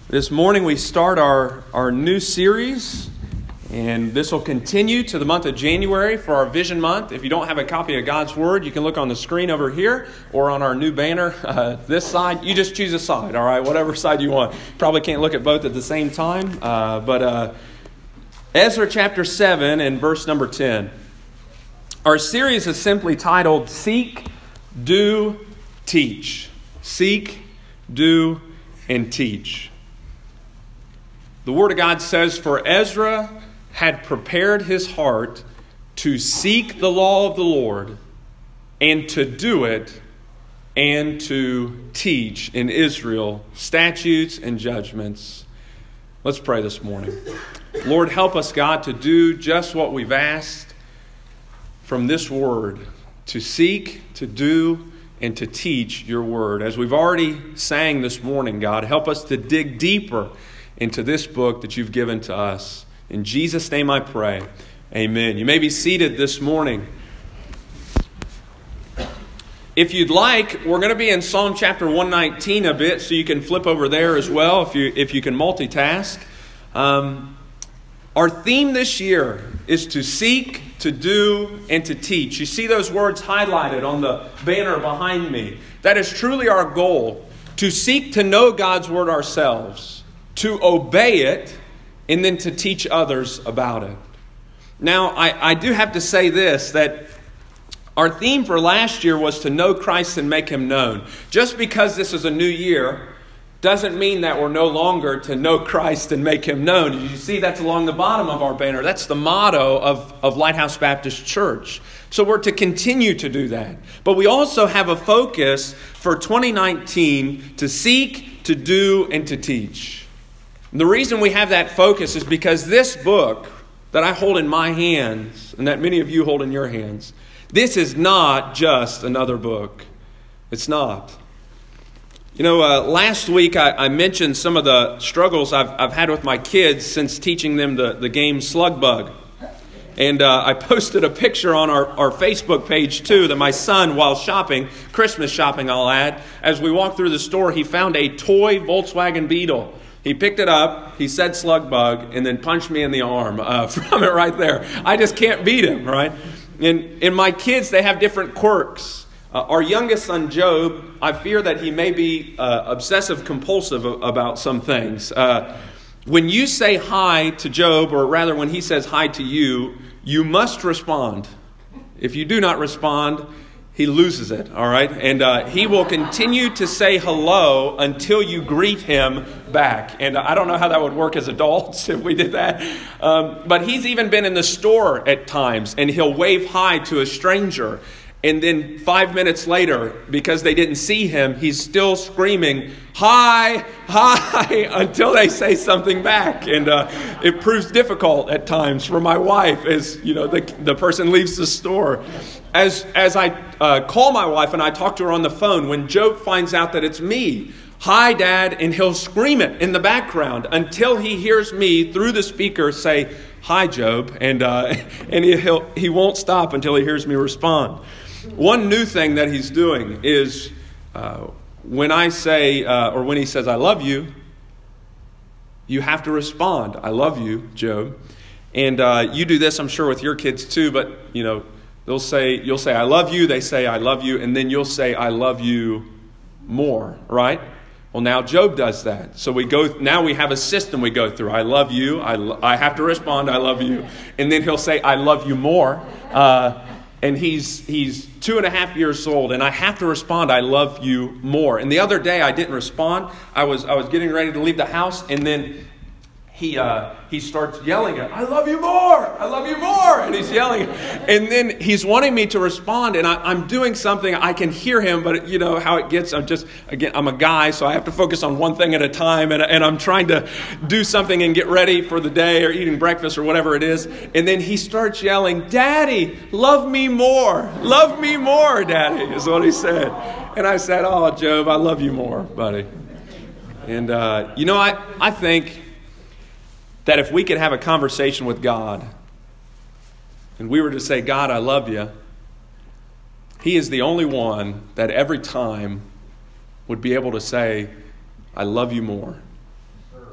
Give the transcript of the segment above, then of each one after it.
This morning we start our new series, and this will continue to the month of January for our Vision Month. If you don't have a copy of God's Word, you can look on the screen over here or on our new banner this side. You just choose a side, all right, whatever side you want. Probably can't look at both at the same time, but Ezra chapter 7 and verse number 10. Our series is simply titled, Seek, Do, Teach. Seek, Do, and Teach. The Word of God says, For Ezra had prepared his heart to seek the law of the Lord and to do it and to teach in Israel statutes and judgments. Let's pray this morning. Lord, help us, God, to do just what we've asked from this Word, to seek, to do, and to teach your Word. As we've already sang this morning, God, help us to dig deeper into this book that you've given to us. In Jesus' name I pray. Amen. You may be seated this morning. If you'd like, we're going to be in Psalm chapter 119 a bit, so you can flip over there as well if you can multitask. Our theme this year is to seek, to do, and to teach. You see those words highlighted on the banner behind me. That is truly our goal, to seek to know God's Word ourselves, to obey it, and then to teach others about it. Now, I do have to say this, that our theme for last year was to know Christ and make Him known. Just because this is a new year doesn't mean that we're no longer to know Christ and make Him known. You see, that's along the bottom of our banner. That's the motto of Lighthouse Baptist Church. So we're to continue to do that. But we also have a focus for 2019 to seek, to do, and to teach. And the reason we have that focus is because this book that I hold in my hands and that many of you hold in your hands, this is not just another book. It's not. You know, last week I mentioned some of the struggles I've had with my kids since teaching them the game Slug Bug. And I posted a picture on our Facebook page too that my son, while shopping, Christmas shopping I'll add, as we walked through the store, he found a toy Volkswagen Beetle. He picked it up, he said slug bug, and then punched me in the arm from it right there. I just can't beat him, right? And my kids, they have different quirks. Our youngest son, Job, I fear that he may be obsessive compulsive about some things. When you say hi to Job, or rather when he says hi to you, you must respond. If you do not respond, he loses it, all right? And he will continue to say hello until you greet him back. And I don't know how that would work as adults if we did that. But he's even been in the store at times, and he'll wave hi to a stranger. And then 5 minutes later, because they didn't see him, he's still screaming, hi, hi, until they say something back. And it proves difficult at times for my wife as, you know, the person leaves the store. As I call my wife and I talk to her on the phone, when Job finds out that it's me, hi, Dad, and he'll scream it in the background until he hears me through the speaker say, hi, Job, and he won't stop until he hears me respond. One new thing that he's doing is when I say, or when he says, I love you, you have to respond. I love you, Job. And you do this, I'm sure, with your kids too, but, you know, you'll say, I love you, they say, I love you, and then you'll say, I love you more, right? Well, now Job does that. So now we have a system we go through. I love you, I have to respond, I love you. And then he'll say, I love you more. And he's 2.5 years old, and I have to respond, I love you more. And the other day I didn't respond. I was getting ready to leave the house, and then he starts yelling at, I love you more, I love you more, and he's yelling. And then he's wanting me to respond, and I'm doing something, I can hear him, but you know how it gets, I'm a guy, so I have to focus on one thing at a time, and I'm trying to do something and get ready for the day, or eating breakfast, or whatever it is. And then he starts yelling, Daddy, love me more, Daddy, is what he said. And I said, oh, Job, I love you more, buddy. And I think that if we could have a conversation with God and we were to say, God, I love you, He is the only one that every time would be able to say, I love you more.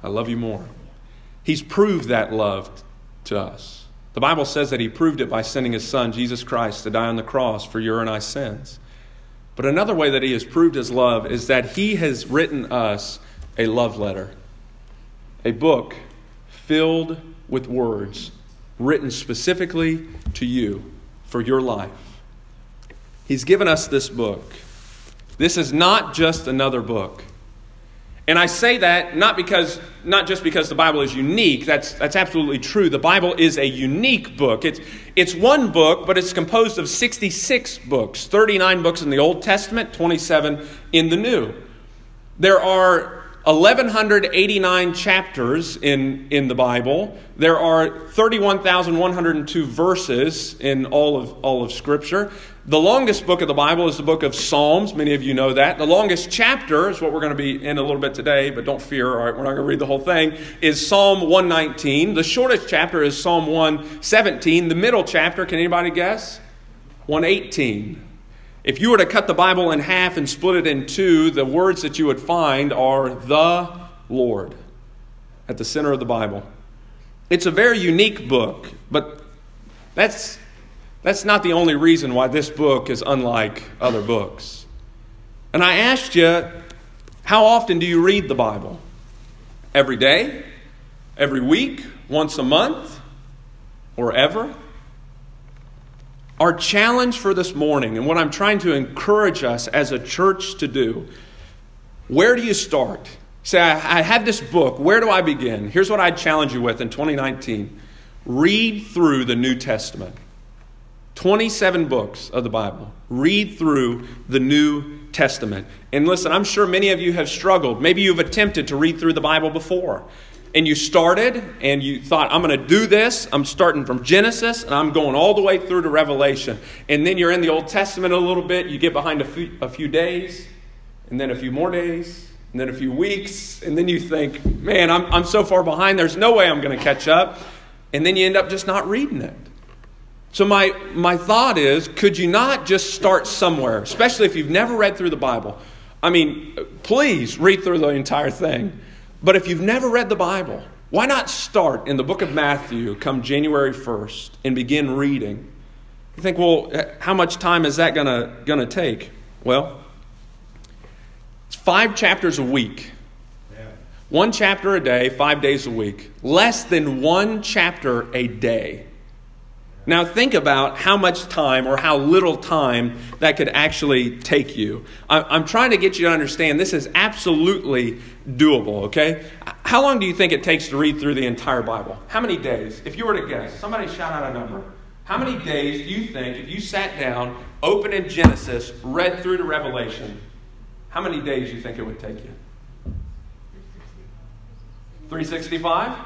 I love you more. He's proved that love to us. The Bible says that he proved it by sending his son, Jesus Christ, to die on the cross for your and I sins. But another way that he has proved his love is that he has written us a love letter, a book filled with words written specifically to you for your life. He's given us this book. This is not just another book. And I say that not just because the Bible is unique. That's absolutely true. The Bible is a unique book. It's one book, but it's composed of 66 books, 39 books in the Old Testament, 27 in the New. There are 1,189 chapters in the Bible. There are 31,102 verses in all of Scripture. The longest book of the Bible is the book of Psalms. Many of you know that. The longest chapter is what we're going to be in a little bit today, but don't fear, all right, we're not going to read the whole thing, is Psalm 119. The shortest chapter is Psalm 117. The middle chapter, can anybody guess? 118. If you were to cut the Bible in half and split it in two, the words that you would find are the Lord at the center of the Bible. It's a very unique book, but that's not the only reason why this book is unlike other books. And I asked you, how often do you read the Bible? Every day? Every week? Once a month? Or ever? Our challenge for this morning, and what I'm trying to encourage us as a church to do, where do you start? Say, I have this book. Where do I begin? Here's what I'd challenge you with in 2019. Read through the New Testament. 27 books of the Bible. Read through the New Testament. And listen, I'm sure many of you have struggled. Maybe you've attempted to read through the Bible before. And you started and you thought, I'm going to do this. I'm starting from Genesis and I'm going all the way through to Revelation. And then you're in the Old Testament a little bit. You get behind a few days and then a few more days and then a few weeks. And then you think, man, I'm so far behind. There's no way I'm going to catch up. And then you end up just not reading it. So my thought is, could you not just start somewhere, especially if you've never read through the Bible? I mean, please read through the entire thing. But if you've never read the Bible, why not start in the book of Matthew come January 1st and begin reading? You think, well, how much time is that gonna take? Well, it's 5 chapters a week. Yeah. 1 chapter a day, 5 days a week. Less than 1 chapter a day. Now think about how much time or how little time that could actually take you. I'm trying to get you to understand this is absolutely doable, okay? How long do you think it takes to read through the entire Bible? How many days? If you were to guess, somebody shout out a number. How many days do you think if you sat down, opened in Genesis, read through to Revelation, how many days do you think it would take you? 365?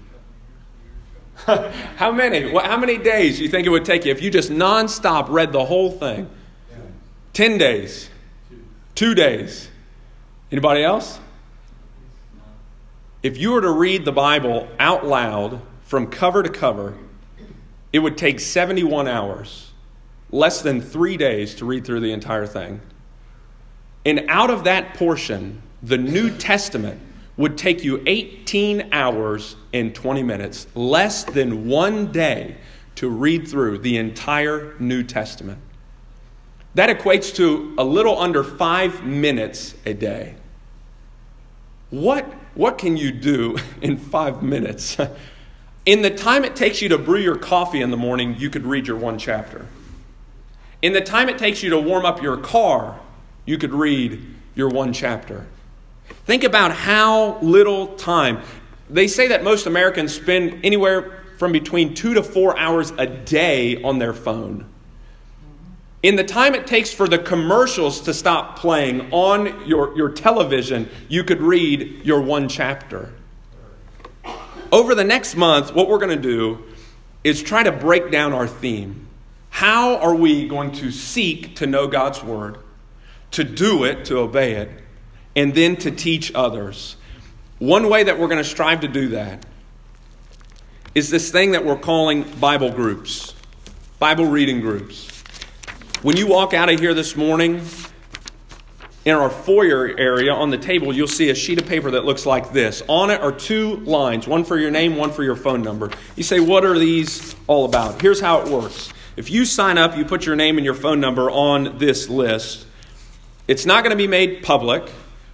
How many? How many days do you think it would take you if you just nonstop read the whole thing? 10 days. 2 days. Anybody else? If you were to read the Bible out loud from cover to cover, it would take 71 hours. Less than 3 days to read through the entire thing. And out of that portion, the New Testament would take you 18 hours and 20 minutes, less than 1 day to read through the entire New Testament. That equates to a little under 5 minutes a day. What can you do in 5 minutes? In the time it takes you to brew your coffee in the morning, you could read your 1 chapter. In the time it takes you to warm up your car, you could read your 1 chapter. Think about how little time. They say that most Americans spend anywhere from between 2 to 4 hours a day on their phone. In the time it takes for the commercials to stop playing on your television, you could read your 1 chapter. Over the next month, what we're going to do is try to break down our theme. How are we going to seek to know God's Word, to do it, to obey it, and then to teach others? One way that we're going to strive to do that is this thing that we're calling Bible groups, Bible reading groups. When you walk out of here this morning, in our foyer area on the table, you'll see a sheet of paper that looks like this. On it are 2 lines, one for your name, one for your phone number. You say, what are these all about? Here's how it works. If you sign up, you put your name and your phone number on this list. It's not going to be made public,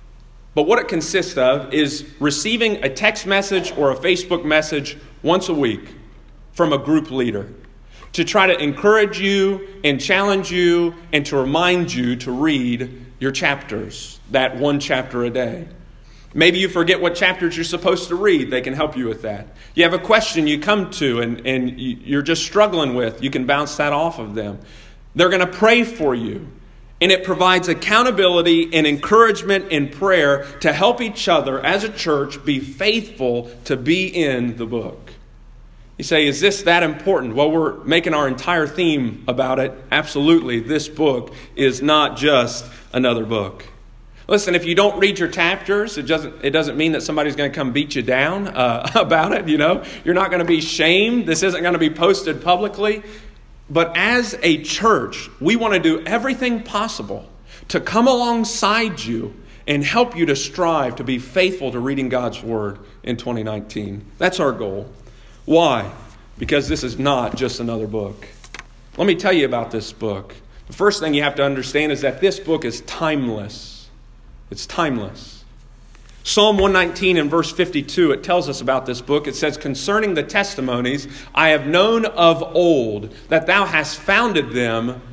but what it consists of is receiving a text message or a Facebook message once a week from a group leader to try to encourage you and challenge you and to remind you to read your chapters, that 1 chapter a day. Maybe you forget what chapters you're supposed to read. They can help you with that. You have a question you come to and you're just struggling with. You can bounce that off of them. They're going to pray for you. And it provides accountability and encouragement and prayer to help each other as a church be faithful to be in the book. You say, is this that important? Well, we're making our entire theme about it. Absolutely, this book is not just another book. Listen, if you don't read your chapters, it doesn't mean that somebody's going to come beat you down about it. You're not going to be shamed. This isn't going to be posted publicly. But as a church, we want to do everything possible to come alongside you and help you to strive to be faithful to reading God's Word in 2019. That's our goal. Why? Because this is not just another book. Let me tell you about this book. The first thing you have to understand is that this book is timeless. It's timeless. Psalm 119 and verse 52, it tells us about this book. It says, concerning the testimonies, I have known of old that thou hast founded them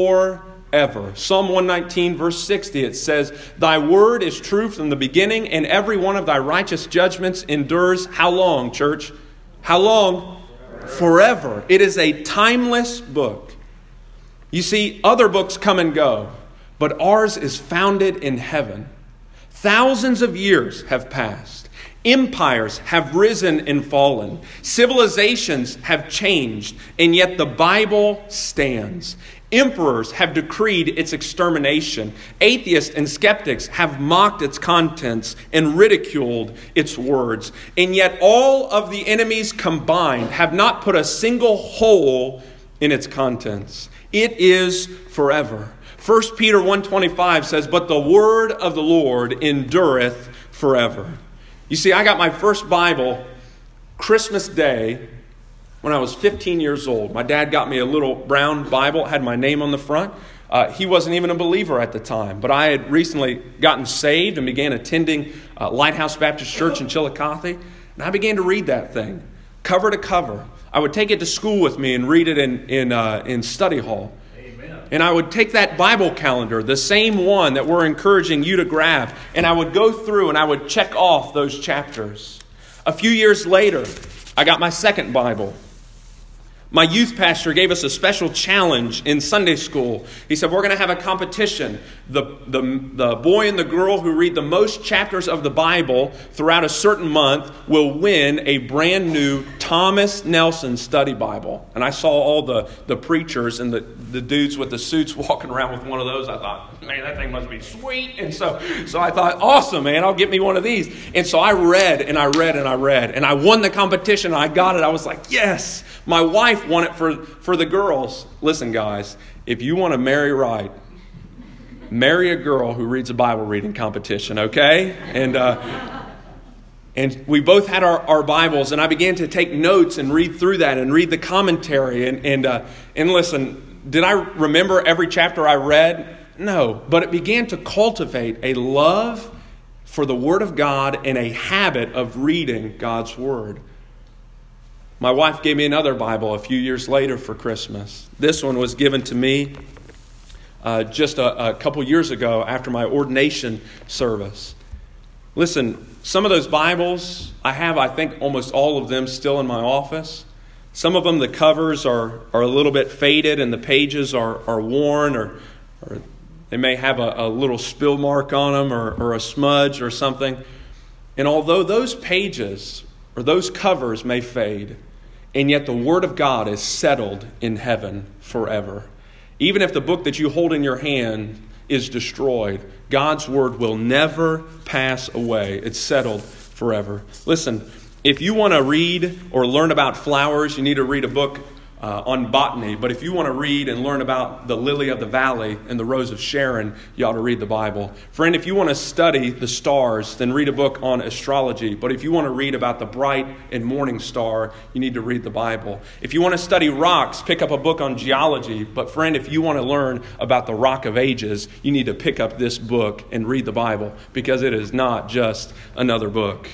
forever. Psalm 119 verse 60, it says, thy word is true from the beginning, and every one of thy righteous judgments endures how long, church? How long? Forever. It is a timeless book. You see, other books come and go, but ours is founded in heaven. Thousands of years have passed. Empires have risen and fallen. Civilizations have changed, and yet the Bible stands. Emperors have decreed its extermination. Atheists and skeptics have mocked its contents and ridiculed its words. And yet all of the enemies combined have not put a single hole in its contents. It is forever. 1 Peter 1:25 says, but the word of the Lord endureth forever. You see, I got my first Bible Christmas Day when I was 15 years old. My dad got me a little brown Bible, had my name on the front. He wasn't even a believer at the time, but I had recently gotten saved and began attending Lighthouse Baptist Church in Chillicothe, and I began to read that thing, cover to cover. I would take it to school with me and read it in study hall. And I would take that Bible calendar, the same one that we're encouraging you to grab, and I would go through and I would check off those chapters. A few years later, I got my second Bible. My youth pastor gave us a special challenge in Sunday school. He said, we're going to have a competition. The boy and the girl who read the most chapters of the Bible throughout a certain month will win a brand new Thomas Nelson study Bible. And I saw all the preachers and the dudes with the suits walking around with one of those. I thought, man, that thing must be sweet. And so I thought, awesome, man, I'll get me one of these. And so I read and I read and I read. And I won the competition. I got it. I was like, yes. My wife won it for the girls. Listen, guys, if you want to marry right, marry a girl who reads a Bible reading competition, okay? And we both had our Bibles, and I began to take notes and read through that and read the commentary. And listen, did I remember every chapter I read? No, but it began to cultivate a love for the Word of God and a habit of reading God's Word. My wife gave me another Bible a few years later for Christmas. This one was given to me just a couple years ago after my ordination service. Listen, some of those Bibles, I think almost all of them still in my office. Some of them, the covers are a little bit faded and the pages are worn, or they may have a little spill mark on them or a smudge or something. And although those pages or those covers may fade, and yet the Word of God is settled in heaven forever. Even if the book that you hold in your hand is destroyed, God's Word will never pass away. It's settled forever. Listen, if you want to read or learn about flowers, you need to read a book on botany. But if you want to read and learn about the lily of the valley and the rose of Sharon, you ought to read the Bible. Friend, if you want to study the stars, then read a book on astrology. But if you want to read about the bright and morning star, you need to read the Bible. If you want to study rocks, pick up a book on geology. But friend, if you want to learn about the Rock of Ages, you need to pick up this book and read the Bible, because it is not just another book.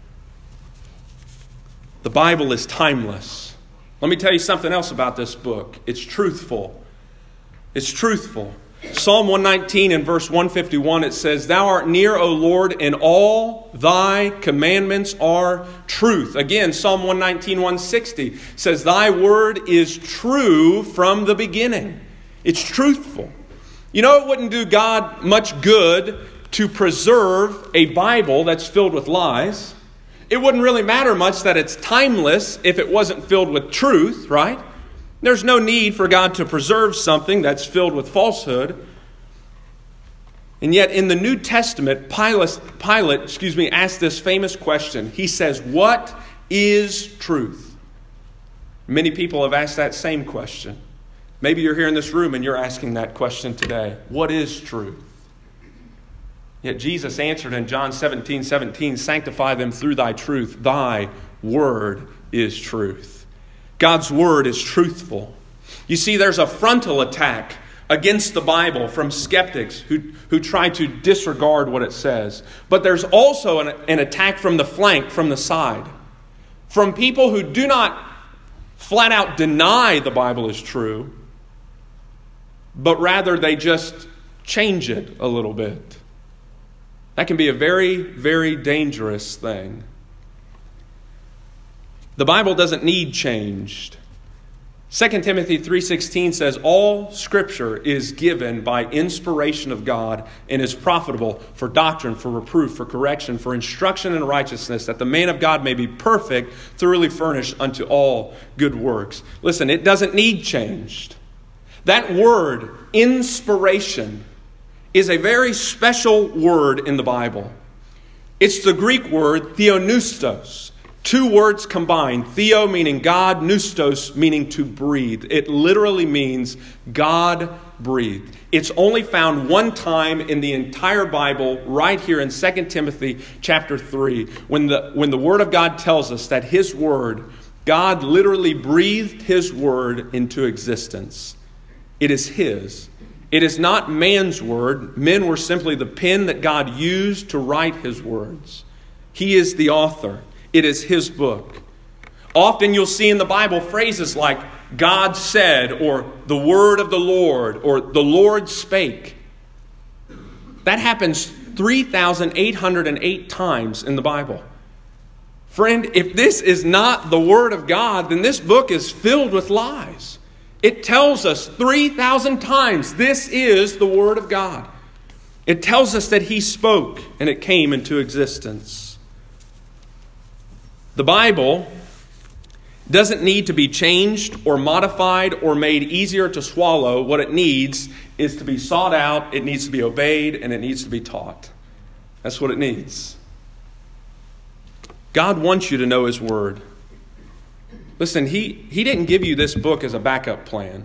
The Bible is timeless. Let me tell you something else about this book. It's truthful. It's truthful. Psalm 119 and verse 151, it says, "Thou art near, O Lord, and all thy commandments are truth." Again, Psalm 119, 160 says, "Thy word is true from the beginning." It's truthful. You know, it wouldn't do God much good to preserve a Bible that's filled with lies. It wouldn't really matter much that it's timeless if it wasn't filled with truth, right? There's no need for God to preserve something that's filled with falsehood. And yet in the New Testament, Pilate asked this famous question. He says, "What is truth?" Many people have asked that same question. Maybe you're here in this room and you're asking that question today. What is truth? Yet Jesus answered in John 17:17, "Sanctify them through thy truth. Thy word is truth." God's word is truthful. You see, there's a frontal attack against the Bible from skeptics who try to disregard what it says. But there's also an attack from the flank, from the side, from people who do not flat out deny the Bible is true, but rather they just change it a little bit. That can be a very, very dangerous thing. The Bible doesn't need changed. 2 Timothy 3:16 says, "All Scripture is given by inspiration of God and is profitable for doctrine, for reproof, for correction, for instruction in righteousness, that the man of God may be perfect, thoroughly furnished unto all good works." Listen, it doesn't need changed. That word, inspiration, is a very special word in the Bible. It's the Greek word theopneustos. Two words combined. Theo meaning God, pneustos meaning to breathe. It literally means God breathed. It's only found one time in the entire Bible, right here in 2 Timothy chapter 3, when the Word of God tells us that His Word, God literally breathed His Word into existence. It is His. It is not man's word. Men were simply the pen that God used to write His words. He is the author. It is His book. Often you'll see in the Bible phrases like "God said," or "the word of the Lord," or "the Lord spake." That happens 3,808 times in the Bible. Friend, if this is not the Word of God, then this book is filled with lies. It tells us 3,000 times this is the Word of God. It tells us that He spoke and it came into existence. The Bible doesn't need to be changed or modified or made easier to swallow. What it needs is to be sought out, it needs to be obeyed, and it needs to be taught. That's what it needs. God wants you to know His Word. Listen, He didn't give you this book as a backup plan.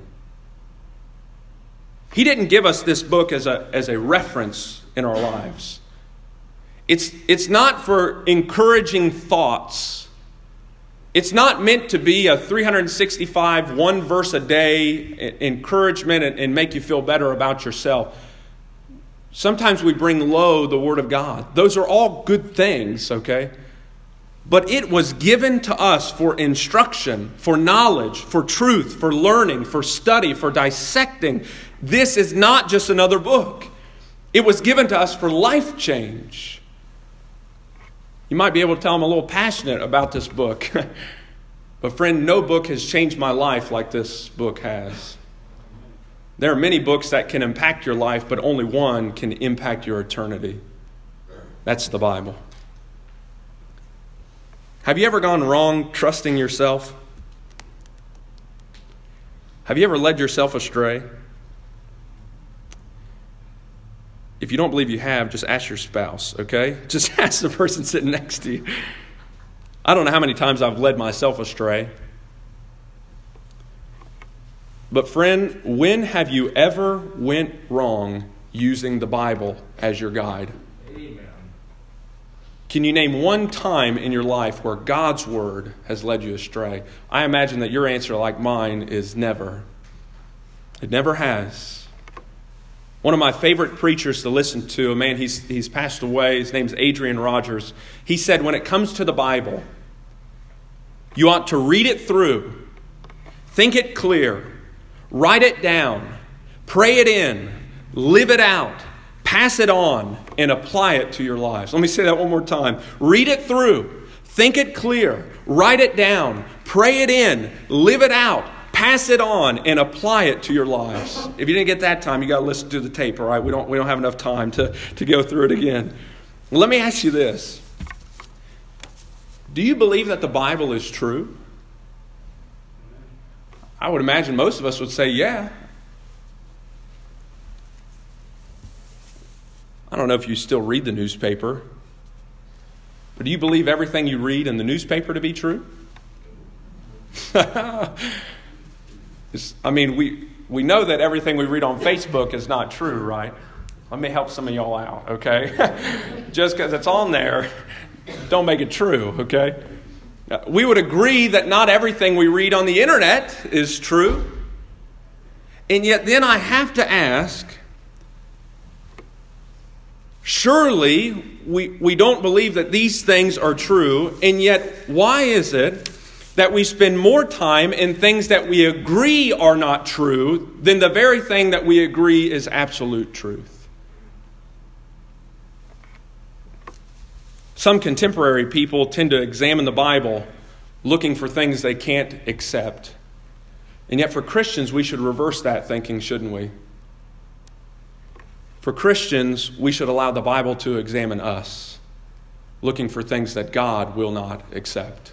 He didn't give us this book as a reference in our lives. It's not for encouraging thoughts. It's not meant to be a 365, one verse a day encouragement and make you feel better about yourself. Sometimes we bring low the Word of God. Those are all good things, okay? But it was given to us for instruction, for knowledge, for truth, for learning, for study, for dissecting. This is not just another book. It was given to us for life change. You might be able to tell I'm a little passionate about this book. But friend, no book has changed my life like this book has. There are many books that can impact your life, but only one can impact your eternity. That's the Bible. Have you ever gone wrong trusting yourself? Have you ever led yourself astray? If you don't believe you have, just ask your spouse, okay? Just ask the person sitting next to you. I don't know how many times I've led myself astray. But friend, when have you ever went wrong using the Bible as your guide? Amen. Can you name one time in your life where God's Word has led you astray? I imagine that your answer, like mine, is never. It never has. One of my favorite preachers to listen to, a man, he's passed away, his name's Adrian Rogers. He said, when it comes to the Bible, you ought to read it through, think it clear, write it down, pray it in, live it out, pass it on, and apply it to your lives. Let me say that one more time. Read it through, think it clear, write it down, pray it in, live it out, pass it on, and apply it to your lives. If you didn't get that time, you got to listen to the tape, all right? We don't have enough time to go through it again. Well, let me ask you this. Do you believe that the Bible is true? I would imagine most of us would say, yeah. I don't know if you still read the newspaper, but do you believe everything you read in the newspaper to be true? I mean, we know that everything we read on Facebook is not true, right? Let me help some of y'all out, okay? Just because it's on there, don't make it true, okay? We would agree that not everything we read on the internet is true. And yet then I have to ask, surely we don't believe that these things are true, and yet why is it that we spend more time in things that we agree are not true than the very thing that we agree is absolute truth? Some contemporary people tend to examine the Bible looking for things they can't accept. And yet for Christians, we should reverse that thinking, shouldn't we? For Christians, we should allow the Bible to examine us, looking for things that God will not accept.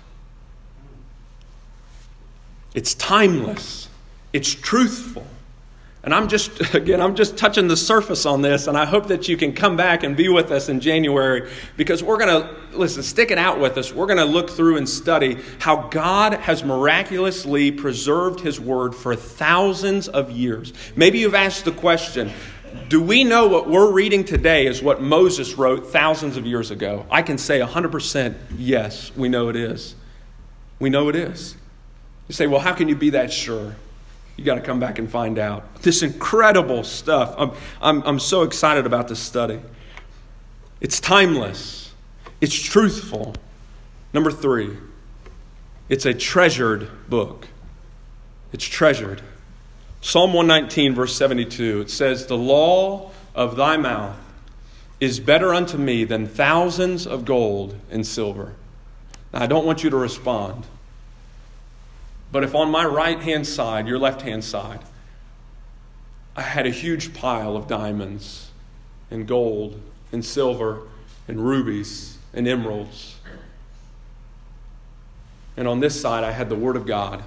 It's timeless. It's truthful. And I'm just touching the surface on this, and I hope that you can come back and be with us in January, because we're going to, stick it out with us. We're going to look through and study how God has miraculously preserved His Word for thousands of years. Maybe you've asked the question, do we know what we're reading today is what Moses wrote thousands of years ago? I can say 100% yes, we know it is. We know it is. You say, well, how can you be that sure? You got to come back and find out. This incredible stuff. I'm so excited about this study. It's timeless. It's truthful. Number 3, it's a treasured book. It's treasured. Psalm 119, verse 72, it says, the law of thy mouth is better unto me than thousands of gold and silver. Now, I don't want you to respond. But if on my right-hand side, your left-hand side, I had a huge pile of diamonds and gold and silver and rubies and emeralds, and on this side I had the Word of God,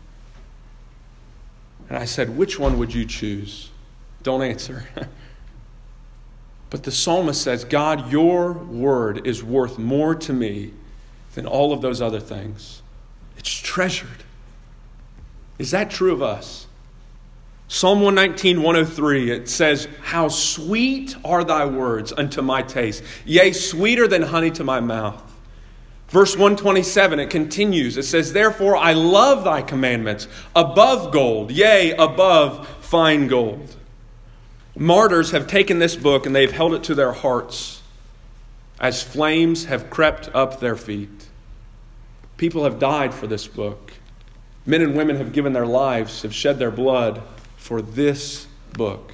and I said, which one would you choose? Don't answer. But the psalmist says, God, your Word is worth more to me than all of those other things. It's treasured. Is that true of us? Psalm 119, 103, it says, how sweet are thy words unto my taste, yea, sweeter than honey to my mouth. Verse 127, it continues. It says, therefore I love thy commandments above gold, yea, above fine gold. Martyrs have taken this book and they've held it to their hearts as flames have crept up their feet. People have died for this book. Men and women have given their lives, have shed their blood for this book.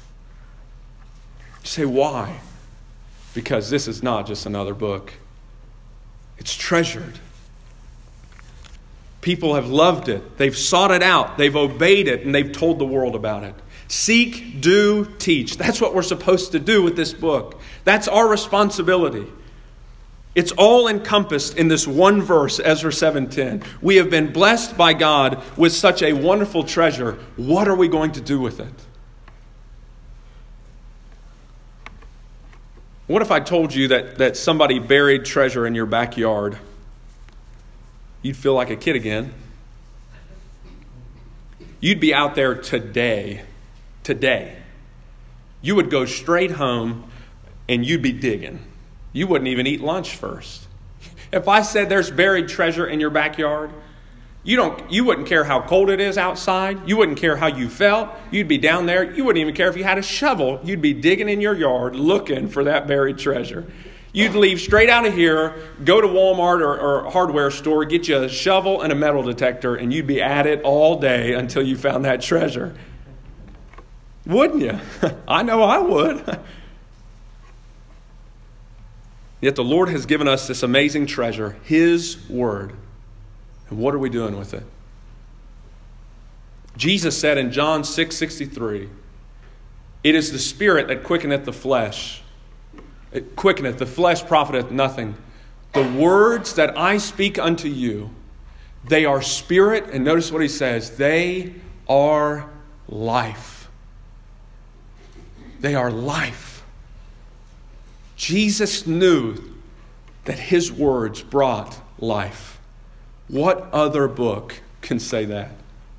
You say, why? Because this is not just another book. It's treasured. People have loved it. They've sought it out. They've obeyed it, and they've told the world about it. Seek, do, teach. That's what we're supposed to do with this book. That's our responsibility. It's all encompassed in this one verse, Ezra 7:10. We have been blessed by God with such a wonderful treasure. What are we going to do with it? What if I told you that somebody buried treasure in your backyard? You'd feel like a kid again. you'd be out there today. You would go straight home and you'd be digging. You wouldn't even eat lunch first. If I said there's buried treasure in your backyard, you wouldn't care how cold it is outside. You wouldn't care how you felt. You'd be down there. You wouldn't even care if you had a shovel. You'd be digging in your yard looking for that buried treasure. You'd leave straight out of here, go to Walmart or hardware store, get you a shovel and a metal detector, and you'd be at it all day until you found that treasure. Wouldn't you? I know I would. Yet the Lord has given us this amazing treasure, His Word. And what are we doing with it? Jesus said in John 6:63, "It is the Spirit that quickeneth the flesh. It quickeneth, the flesh profiteth nothing. The words that I speak unto you, they are spirit," and notice what He says, "they are life." They are life. Jesus knew that His words brought life. What other book can say that?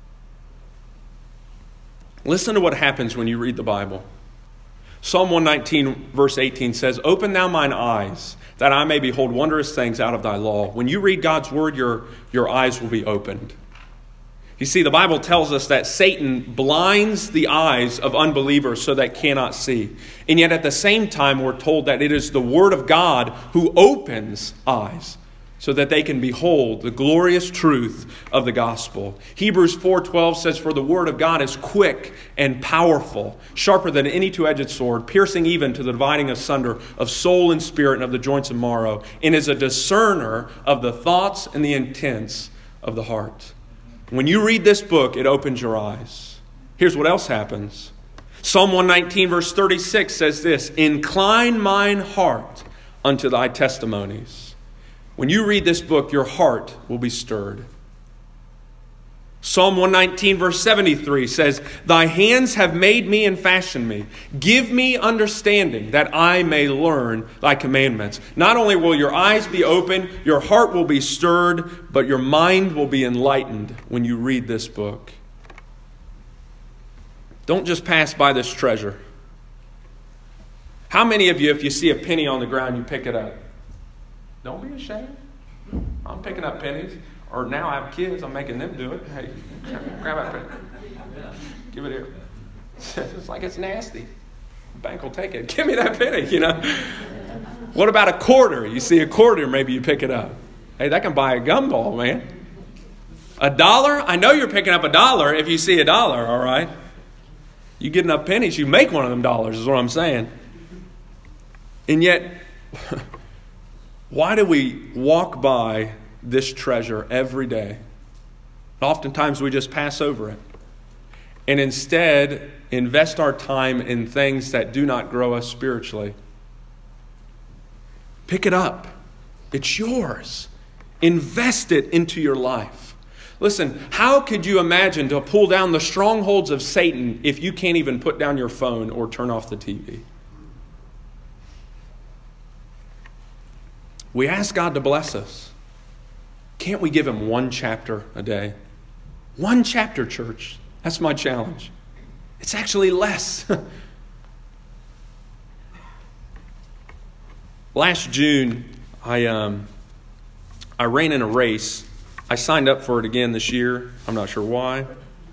Listen to what happens when you read the Bible. Psalm 119 verse 18 says, "Open thou mine eyes, that I may behold wondrous things out of thy law." When you read God's word, your eyes will be opened. You see, the Bible tells us that Satan blinds the eyes of unbelievers so they cannot see. And yet at the same time, we're told that it is the Word of God who opens eyes so that they can behold the glorious truth of the gospel. Hebrews 4:12 says, "For the word of God is quick and powerful, sharper than any two-edged sword, piercing even to the dividing asunder of soul and spirit and of the joints and marrow, and is a discerner of the thoughts and the intents of the heart." When you read this book, it opens your eyes. Here's what else happens. Psalm 119 verse 36 says this, "Incline mine heart unto thy testimonies." When you read this book, your heart will be stirred. Psalm 119 verse 73 says, "Thy hands have made me and fashioned me. Give me understanding that I may learn thy commandments." Not only will your eyes be open, your heart will be stirred, but your mind will be enlightened when you read this book. Don't just pass by this treasure. How many of you, if you see a penny on the ground, you pick it up? Don't be ashamed. I'm picking up pennies. Or now I have kids, I'm making them do it. Hey, grab that penny. Give it here. It's like it's nasty. The bank will take it. Give me that penny, What about a quarter? You see a quarter, maybe you pick it up. Hey, that can buy a gumball, man. $1? I know you're picking up $1 if you see $1, all right? You get enough pennies, you make one of them dollars, is what I'm saying. And yet, why do we walk by this treasure every day? Oftentimes we just pass over it and instead invest our time in things that do not grow us spiritually. Pick it up. It's yours. Invest it into your life. Listen, how could you imagine to pull down the strongholds of Satan if you can't even put down your phone or turn off the TV? We ask God to bless us. Can't we give Him one chapter a day? One chapter, church. That's my challenge. It's actually less. Last June, I ran in a race. I signed up for it again this year. I'm not sure why.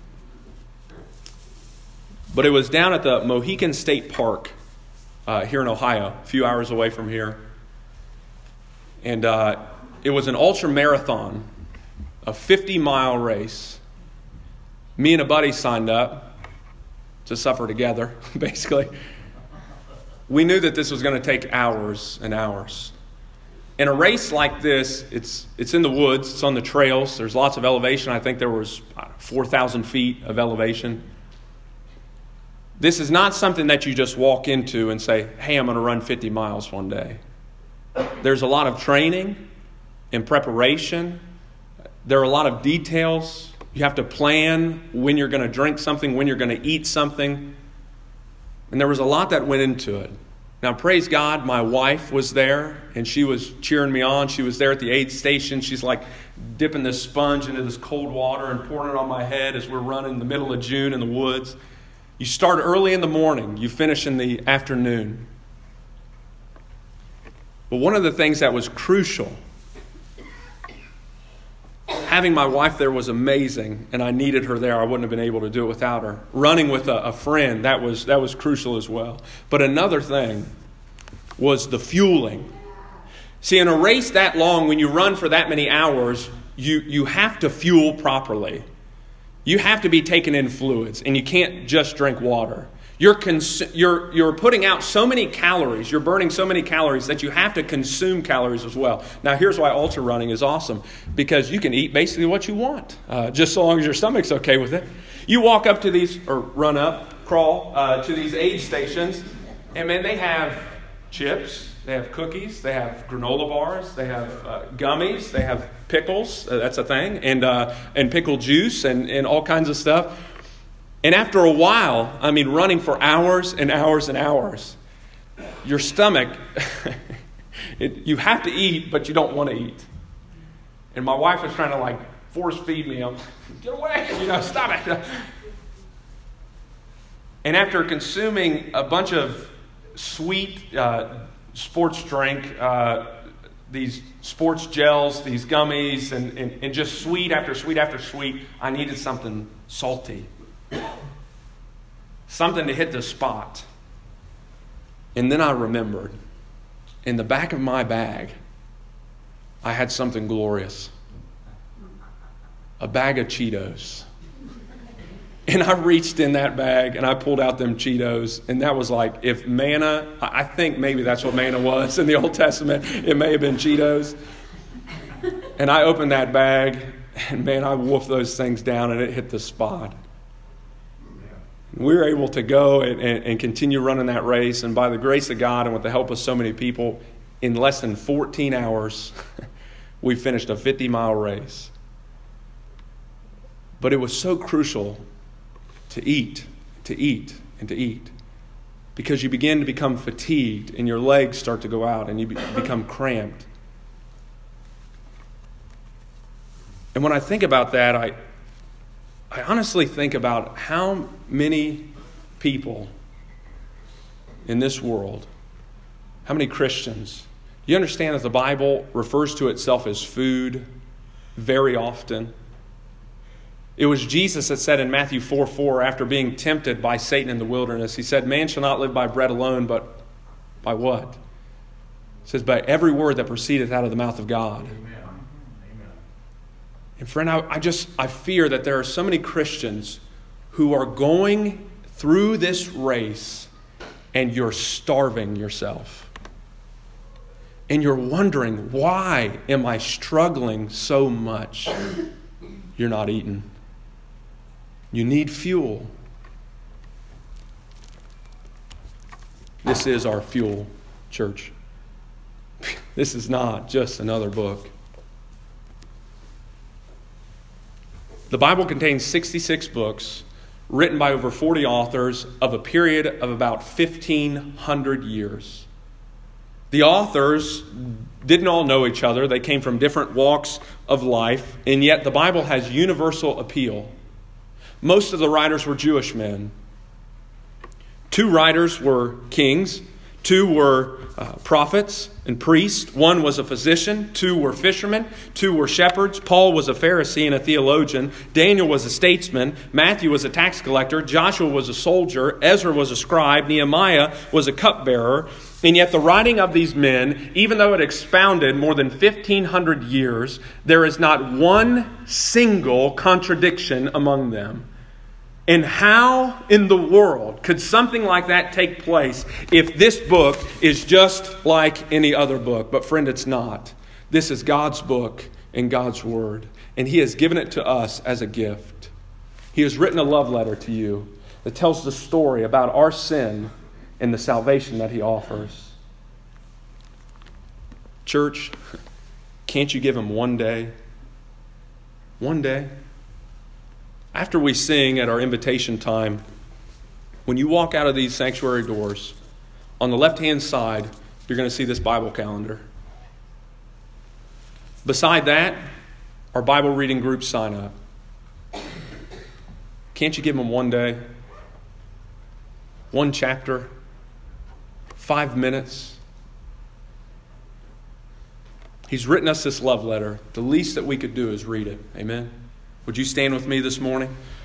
But it was down at the Mohican State Park here in Ohio, a few hours away from here. And it was an ultra marathon, a 50-mile race. Me and a buddy signed up to suffer together, basically. We knew that this was going to take hours and hours. In a race like this, it's in the woods, it's on the trails, there's lots of elevation. I think there was 4,000 feet of elevation. This is not something that you just walk into and say, hey, I'm going to run 50 miles one day. There's a lot of training and preparation. There are a lot of details. You have to plan when you're going to drink something, when you're going to eat something. And there was a lot that went into it. Now, praise God, my wife was there, and she was cheering me on. She was there at the aid station. She's like dipping this sponge into this cold water and pouring it on my head as we're running in the middle of June in the woods. You start early in the morning. You finish in the afternoon. But one of the things that was crucial, having my wife there was amazing, and I needed her there. I wouldn't have been able to do it without her. Running with a friend, that was crucial as well. But another thing was the fueling. See, in a race that long, when you run for that many hours, you have to fuel properly. You have to be taking in fluids, and you can't just drink water. You're putting out so many calories, you're burning so many calories that you have to consume calories as well. Now, here's why ultra running is awesome, because you can eat basically what you want, just so long as your stomach's okay with it. You walk up to these, or crawl to these aid stations, and man, they have chips, they have cookies, they have granola bars, they have gummies, they have pickles, that's a thing, and pickle juice and all kinds of stuff. And after a while, running for hours and hours and hours, your stomach, you have to eat, but you don't want to eat. And my wife was trying to force feed me. I'm like, get away, stop it. And after consuming a bunch of sweet sports drink, these sports gels, these gummies, and just sweet after sweet after sweet, I needed something salty. Something to hit the spot. And then I remembered, in the back of my bag, I had something glorious. A bag of Cheetos. And I reached in that bag and I pulled out them Cheetos. And that was like, if manna, I think maybe that's what manna was in the Old Testament. It may have been Cheetos. And I opened that bag and man, I wolfed those things down and it hit the spot. We were able to go and continue running that race. And by the grace of God and with the help of so many people, in less than 14 hours, we finished a 50-mile race. But it was so crucial to eat, and to eat. Because you begin to become fatigued and your legs start to go out and you become cramped. And when I think about that, I honestly think about how many people in this world, how many Christians, you understand that the Bible refers to itself as food very often. It was Jesus that said in Matthew 4:4, after being tempted by Satan in the wilderness, he said, man shall not live by bread alone, but by what? It says, by every word that proceedeth out of the mouth of God. Amen. And friend, I fear that there are so many Christians who are going through this race and you're starving yourself. And you're wondering, why am I struggling so much? You're not eating. You need fuel. This is our fuel, church. This is not just another book. The Bible contains 66 books written by over 40 authors of a period of about 1,500 years. The authors didn't all know each other. They came from different walks of life, and yet the Bible has universal appeal. Most of the writers were Jewish men. 2 writers were kings. 2 were prophets and priests. 1 was a physician. 2 were fishermen. 2 were shepherds. Paul was a Pharisee and a theologian. Daniel was a statesman. Matthew was a tax collector. Joshua was a soldier. Ezra was a scribe. Nehemiah was a cupbearer. And yet the writing of these men, even though it expounded more than 1,500 years, there is not one single contradiction among them. And how in the world could something like that take place if this book is just like any other book? But friend, it's not. This is God's book and God's word. And He has given it to us as a gift. He has written a love letter to you that tells the story about our sin and the salvation that He offers. Church, can't you give Him one day? One day? After we sing at our invitation time, when you walk out of these sanctuary doors, On the left-hand side, you're going to see this Bible calendar. Beside that, our Bible reading group sign up. Can't you give them one day? One chapter? 5 minutes? He's written us this love letter. The least that we could do is read it. Amen? Would you stand with me this morning?